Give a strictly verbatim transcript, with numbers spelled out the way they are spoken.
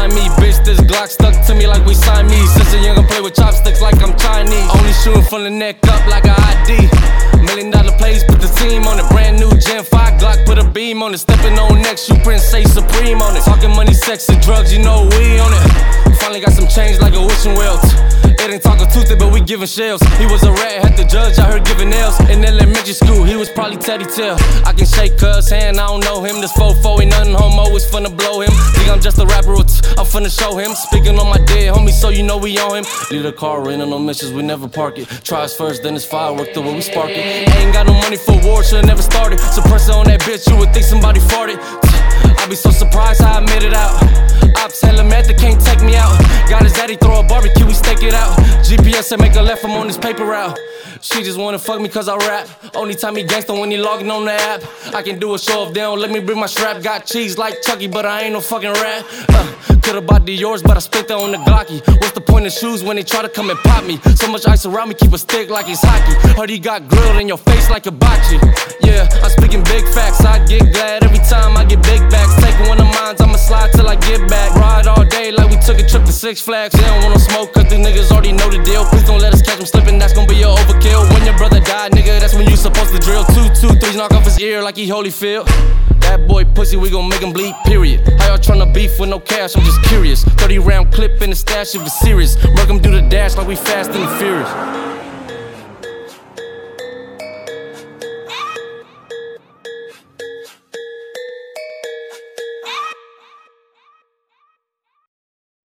mind me. Bitch, this Glock stuck to me like we Siamese. Since a young, I play with chopsticks like I'm Chinese. Only shooting from the neck up like a I D. Million dollar plays, put the team on it. Brand new Gen five Glock, put a beam on it. Stepping on next, you Prince, say Supreme on it. Talking money, sex, and drugs, you know we on it. Finally got some change like a wishing well. It ain't talking Tuesday, but we giving shells. He was a rat, had the judge, I heard giving nails. In elementary school, he was probably Teddy Tail. I can shake cuz hand, I don't know him. This fofo ain't nothing homo, it's finna blow him. Think I'm just a rapper, I'm finna show him. Speaking on my dead homie, so you know we on him. Leave the car running on missions, we never park it. Tries first, then it's firework, the way we spark it. Ain't got no money for war, should've never started. Suppressor on that bitch, you would think somebody farted. I be so surprised how I made it out. Ops hella mad, they can't take me out. Got his daddy throw a barbecue, we stake it out. G P S said make a left, I'm on this paper route. She just wanna fuck me cause I rap. Only time he gangsta when he logging on the app. I can do a show if they don't let me bring my strap. Got cheese like Chucky, but I ain't no fucking rat. uh, Could've bought the yours, but I spent that on the Glocky. What's the point of shoes when they try to come and pop me? So much ice around me, keep a stick like it's hockey. Heard he got grilled in your face like hibachi. Yeah, I'm speaking big facts, I get glad every time I get big backs. Taking one of mine, I'ma slide till I get back. Ride all day like we took a trip to Six Flags. They don't want no smoke cause these niggas already know the deal. Please don't let us catch them slipping, that's gonna be your overkill. When your brother died, nigga, that's when you supposed to drill. Two, two, threes knock off his ear like he Holyfield. That boy pussy, we gon' make him bleed, period. How y'all tryna beef with no cash, I'm just curious. thirty round clip in the stash if it's serious. Work him do the dash like we fast and the furious.